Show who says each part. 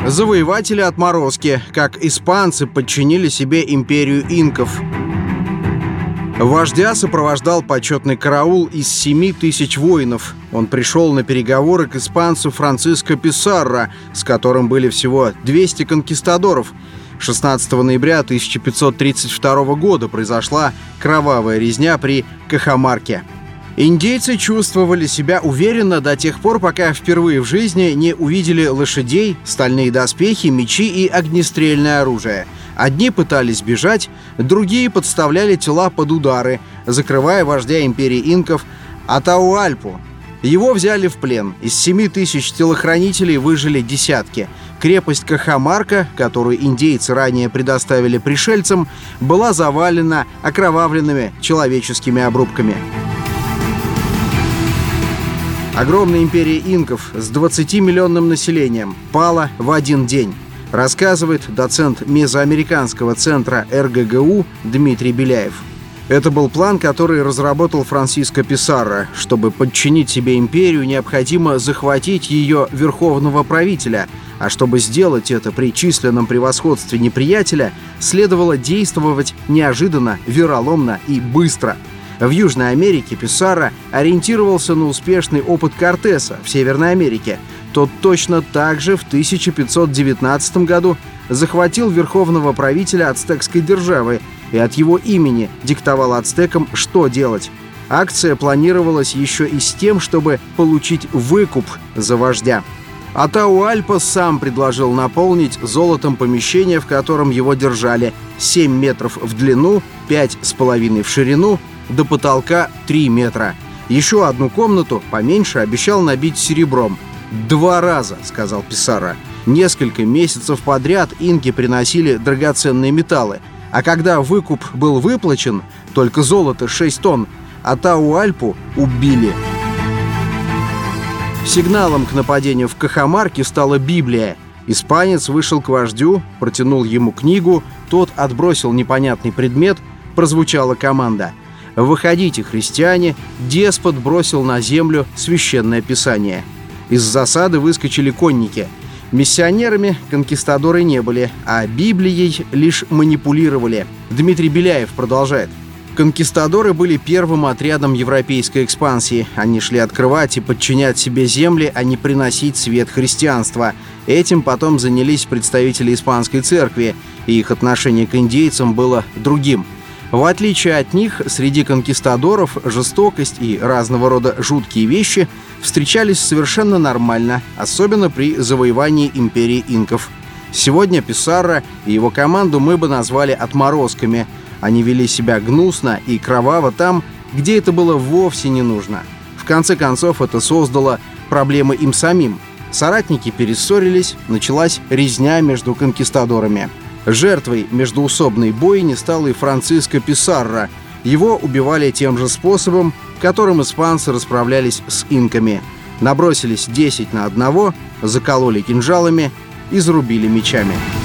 Speaker 1: Завоеватели-отморозки, как испанцы подчинили себе империю инков. Вождя сопровождал почетный караул из 7000 воинов. Он пришел на переговоры к испанцу Франциско Писарро, с которым были всего 200 конкистадоров. 16 ноября 1532 года произошла кровавая резня при Кахамарке. Индейцы чувствовали себя уверенно до тех пор, пока впервые в жизни не увидели лошадей, стальные доспехи, мечи и огнестрельное оружие. Одни пытались бежать, другие подставляли тела под удары, закрывая вождя империи инков Атауальпу. Его взяли в плен. Из 7000 телохранителей выжили десятки. Крепость Кахамарка, которую индейцы ранее предоставили пришельцам, была завалена окровавленными человеческими обрубками. Огромная империя инков с 20-миллионным населением пала в один день, рассказывает доцент Мезоамериканского центра РГГУ Дмитрий Беляев. Это был план, который разработал Франциско Писарро. Чтобы подчинить себе империю, необходимо захватить ее верховного правителя, а чтобы сделать это при численном превосходстве неприятеля, следовало действовать неожиданно, вероломно и быстро. В Южной Америке Писарро ориентировался на успешный опыт Кортеса в Северной Америке. Тот точно так же в 1519 году захватил верховного правителя ацтекской державы и от его имени диктовал ацтекам, что делать. Акция планировалась еще и с тем, чтобы получить выкуп за вождя. Атауальпа сам предложил наполнить золотом помещение, в котором его держали, 7 метров в длину, 5,5 в ширину, до потолка 3 метра. Еще одну комнату, поменьше, обещал набить серебром. 2 раза, сказал Писарро. Несколько месяцев подряд инки приносили драгоценные металлы. А когда выкуп был выплачен, только золото 6 тонн, Атауальпу убили. Сигналом к нападению в Кахамарке стала Библия. Испанец вышел к вождю, протянул ему книгу, тот отбросил непонятный предмет, прозвучала команда: «Выходите, христиане!» Деспот бросил на землю священное писание. Из засады выскочили конники. Миссионерами конкистадоры не были, а Библией лишь манипулировали. Дмитрий Беляев продолжает. Конкистадоры были первым отрядом европейской экспансии. Они шли открывать и подчинять себе земли, а не приносить свет христианства. Этим потом занялись представители испанской церкви, и их отношение к индейцам было другим. В отличие от них, среди конкистадоров жестокость и разного рода жуткие вещи встречались совершенно нормально, особенно при завоевании империи инков. Сегодня Писарро и его команду мы бы назвали отморозками. Они вели себя гнусно и кроваво там, где это было вовсе не нужно. В конце концов, это создало проблемы им самим. Соратники перессорились, началась резня между конкистадорами. Жертвой междоусобной бойни стал и Франциско Писарро. Его убивали тем же способом, которым испанцы расправлялись с инками. Набросились 10 на 1, закололи кинжалами и зарубили мечами.